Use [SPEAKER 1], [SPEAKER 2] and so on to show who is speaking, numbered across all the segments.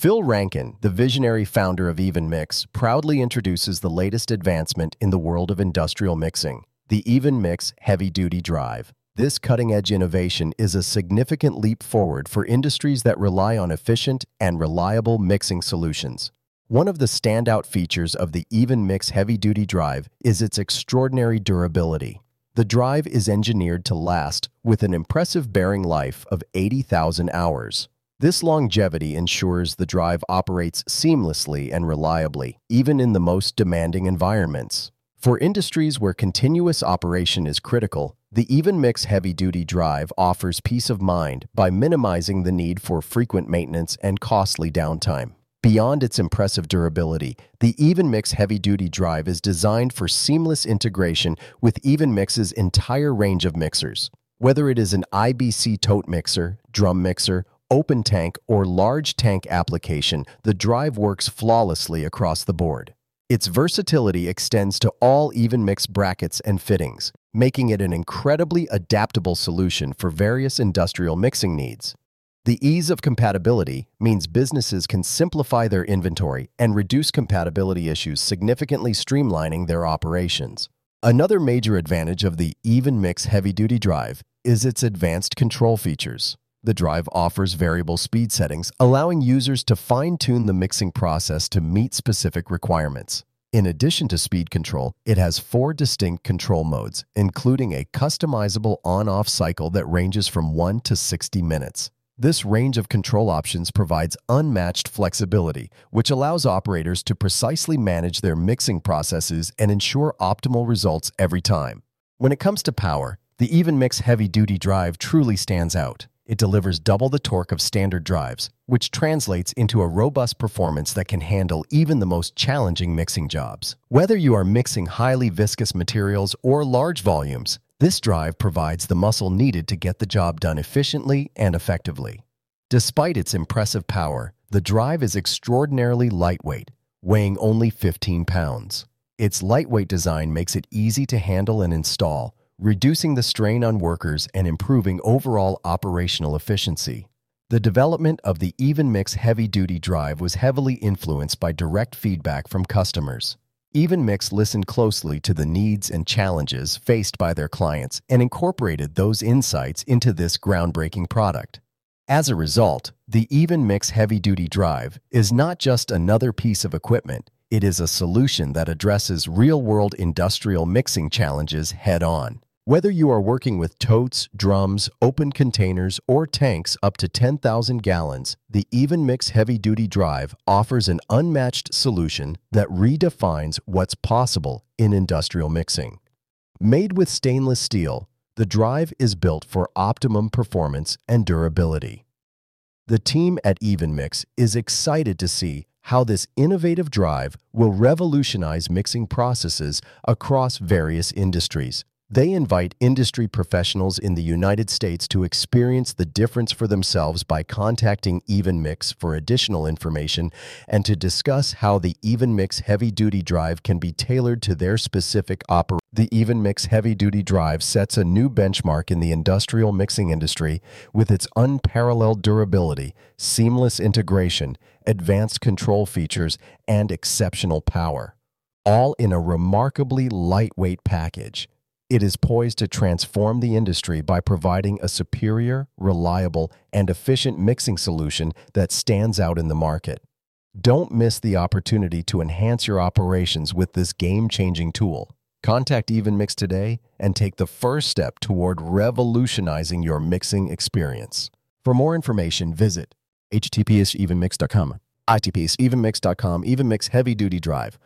[SPEAKER 1] Phil Rankin, the visionary founder of EvenMix, proudly introduces the latest advancement in the world of industrial mixing, the EvenMix Heavy-Duty Drive. This cutting-edge innovation is a significant leap forward for industries that rely on efficient and reliable mixing solutions. One of the standout features of the EvenMix Heavy-Duty Drive is its extraordinary durability. The drive is engineered to last with an impressive bearing life of 80,000 hours. This longevity ensures the drive operates seamlessly and reliably, even in the most demanding environments. For industries where continuous operation is critical, the EvenMix Heavy-Duty Drive offers peace of mind by minimizing the need for frequent maintenance and costly downtime. Beyond its impressive durability, the EvenMix Heavy-Duty Drive is designed for seamless integration with EvenMix's entire range of mixers. Whether it is an IBC tote mixer, drum mixer, open tank, or large tank application, the drive works flawlessly across the board. Its versatility extends to all EvenMix brackets and fittings, making it an incredibly adaptable solution for various industrial mixing needs. The ease of compatibility means businesses can simplify their inventory and reduce compatibility issues, significantly streamlining their operations. Another major advantage of the EvenMix Heavy-Duty Drive is its advanced control features. The drive offers variable speed settings, allowing users to fine-tune the mixing process to meet specific requirements. In addition to speed control, it has 4 distinct control modes, including a customizable on-off cycle that ranges from 1 to 60 minutes. This range of control options provides unmatched flexibility, which allows operators to precisely manage their mixing processes and ensure optimal results every time. When it comes to power, the EvenMix Heavy-Duty Drive truly stands out. It delivers double the torque of standard drives, which translates into a robust performance that can handle even the most challenging mixing jobs. Whether you are mixing highly viscous materials or large volumes, this drive provides the muscle needed to get the job done efficiently and effectively. Despite its impressive power, the drive is extraordinarily lightweight, weighing only 15 pounds. Its lightweight design makes it easy to handle and install, reducing the strain on workers and improving overall operational efficiency. The development of the EvenMix Heavy-Duty Drive was heavily influenced by direct feedback from customers. EvenMix listened closely to the needs and challenges faced by their clients and incorporated those insights into this groundbreaking product. As a result, the EvenMix Heavy-Duty Drive is not just another piece of equipment, it is a solution that addresses real-world industrial mixing challenges head-on. Whether you are working with totes, drums, open containers, or tanks up to 10,000 gallons, the EvenMix Heavy-Duty Drive offers an unmatched solution that redefines what's possible in industrial mixing. Made with stainless steel, the drive is built for optimum performance and durability. The team at EvenMix is excited to see how this innovative drive will revolutionize mixing processes across various industries. They invite industry professionals in the United States to experience the difference for themselves by contacting EvenMix for additional information and to discuss how the EvenMix Heavy-Duty Drive can be tailored to their specific operation. The EvenMix Heavy-Duty Drive sets a new benchmark in the industrial mixing industry with its unparalleled durability, seamless integration, advanced control features, and exceptional power, all in a remarkably lightweight package. It is poised to transform the industry by providing a superior, reliable, and efficient mixing solution that stands out in the market. Don't miss the opportunity to enhance your operations with this game-changing tool. Contact EvenMix today and take the first step toward revolutionizing your mixing experience. For more information, visit https://evenmix.com, itps://evenmix.com, EvenMix Heavy-Duty Drive,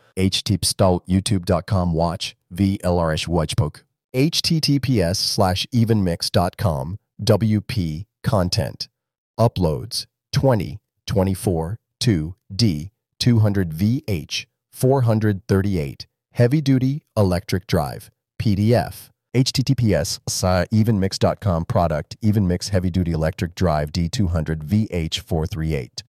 [SPEAKER 1] https://youtube.com watch, VLRS Wajpok, https://evenmix.com, WP content. Uploads 2024 2D 200VH 438 Heavy-Duty Electric Drive PDF. https://evenmix.com product EvenMix Heavy-Duty Electric Drive D200VH438.